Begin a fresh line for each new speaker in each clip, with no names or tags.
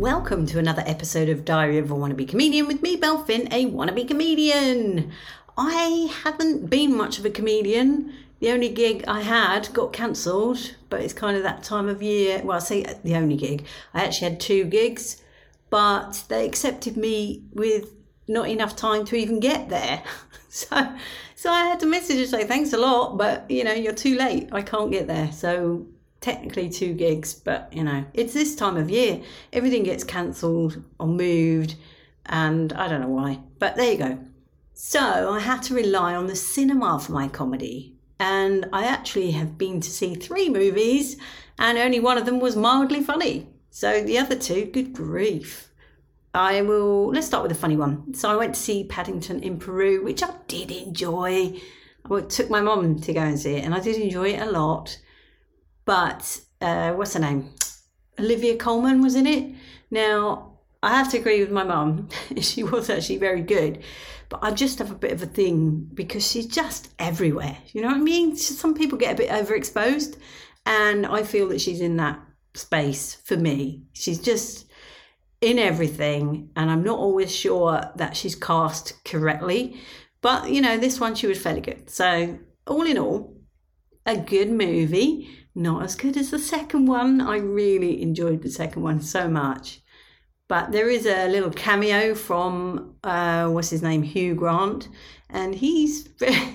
Welcome to another episode of Diary of a Wannabe Comedian with me, Belle Finn, a wannabe comedian. I haven't been much of a comedian. The only gig I had got cancelled, but it's kind of that time of year. Well, I say the only gig. I actually had 2 gigs, but they accepted me with not enough time to even get there. So I had to message and say, thanks a lot, but, you're too late. I can't get there. So technically 2 gigs, but, it's this time of year. Everything gets cancelled or moved, and I don't know why. But there you go. So I had to rely on the cinema for my comedy. And I actually have been to see 3 movies, and only one of them was mildly funny. So the other 2, good grief. Let's start with a funny one. So I went to see Paddington in Peru, which I did enjoy. I took my mum to go and see it, and I did enjoy it a lot. But, what's her name? Olivia Colman was in it. Now, I have to agree with my mum. She was actually very good. But I just have a bit of a thing because she's just everywhere. You know what I mean? Some people get a bit overexposed. And I feel that she's in that space for me. She's just in everything, and I'm not always sure that she's cast correctly, but this one she was fairly good. So all in all, a good movie, not as good as the second one. I really enjoyed the second one so much, but there is a little cameo from what's his name, Hugh Grant, and he's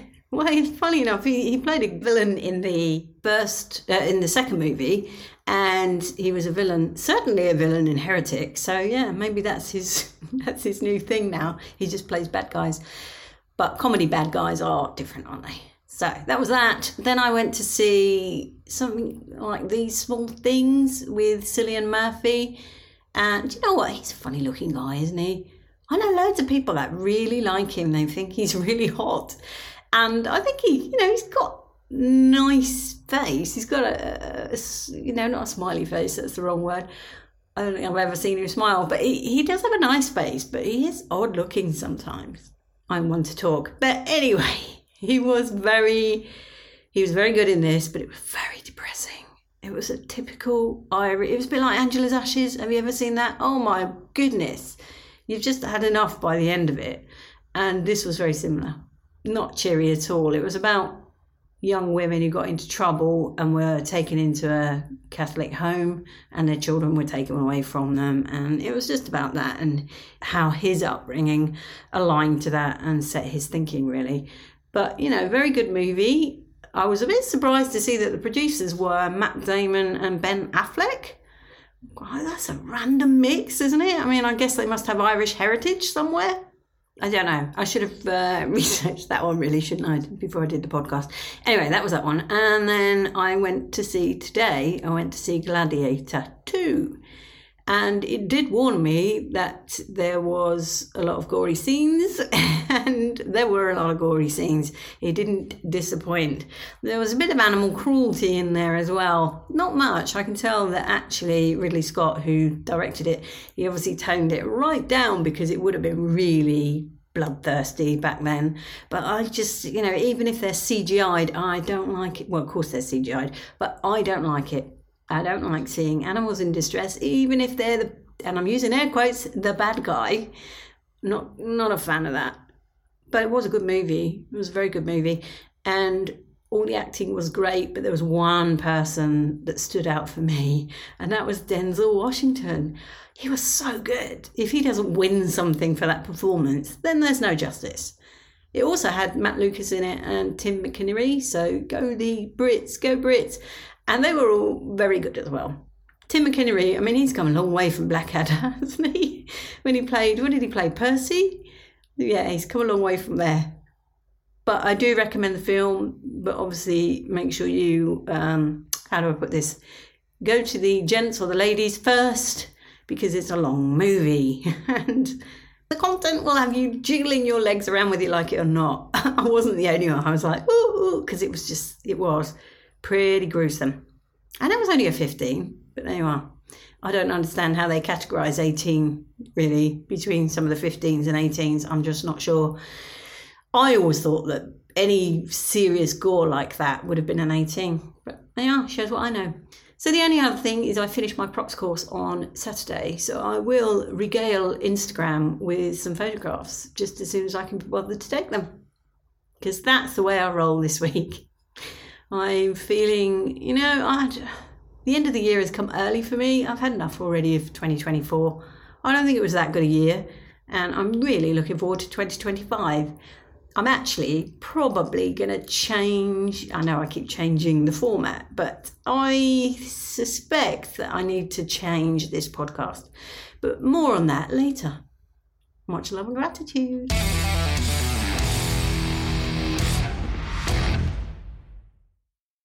funny enough, he played a villain in the second movie. And he was certainly a villain in Heretic. So yeah, maybe that's his new thing now. He just plays bad guys. But comedy bad guys are different, aren't they? So that was that. Then I went to see something like These Small Things with Cillian Murphy. And you know what? He's a funny looking guy, isn't he? I know loads of people that really like him. They think he's really hot. And I think he's got nice face. He's got a not a smiley face, that's the wrong word. I don't think I've ever seen him smile, but he does have a nice face, but he is odd looking sometimes. I'm one to talk. But anyway, he was very good in this, but it was very depressing. It was a typical Irish, it was a bit like Angela's Ashes. Have you ever seen that? Oh my goodness. You've just had enough by the end of it. And this was very similar. Not cheery at all. It was about young women who got into trouble and were taken into a Catholic home, and their children were taken away from them. And it was just about that and how his upbringing aligned to that and set his thinking, really. But, very good movie. I was a bit surprised to see that the producers were Matt Damon and Ben Affleck. Wow, that's a random mix, isn't it? I mean, I guess they must have Irish heritage somewhere. I don't know. I should have researched that one, really, shouldn't I, before I did the podcast. Anyway, that was that one. And then I went to see Gladiator 2. And it did warn me that there was a lot of gory scenes, and there were a lot of gory scenes. It didn't disappoint. There was a bit of animal cruelty in there as well. Not much. I can tell that actually Ridley Scott, who directed it, he obviously toned it right down because it would have been really bloodthirsty back then. But I just, even if they're CGI'd, I don't like it. Well, of course they're CGI'd, but I don't like it. I don't like seeing animals in distress, even if they're and I'm using air quotes, the bad guy. Not a fan of that. But it was a good movie. It was a very good movie. And all the acting was great, but there was one person that stood out for me, and that was Denzel Washington. He was so good. If he doesn't win something for that performance, then there's no justice. It also had Matt Lucas in it and Tim McInnerny, so go the Brits, go Brits. And they were all very good as well. Tim McInnerny, I mean, he's come a long way from Blackadder, hasn't he? What did he play, Percy? Yeah, he's come a long way from there. But I do recommend the film, but obviously make sure you, how do I put this? Go to the gents or the ladies first, because it's a long movie. And the content will have you jiggling your legs around whether you like it or not. I wasn't the only one. I was like, ooh, because it was pretty gruesome. And it was only a 15, but there you are. I don't understand how they categorise 18, really, between some of the 15s and 18s. I'm just not sure. I always thought that any serious gore like that would have been an 18. But there you are, shows what I know. So the only other thing is I finished my props course on Saturday, so I will regale Instagram with some photographs just as soon as I can be bothered to take them, because that's the way I roll this week. I'm feeling, the end of the year has come early for me. I've had enough already of 2024. I don't think it was that good a year, and I'm really looking forward to 2025. I'm actually probably going to change. I know I keep changing the format, but I suspect that I need to change this podcast. But more on that later. Much love and gratitude.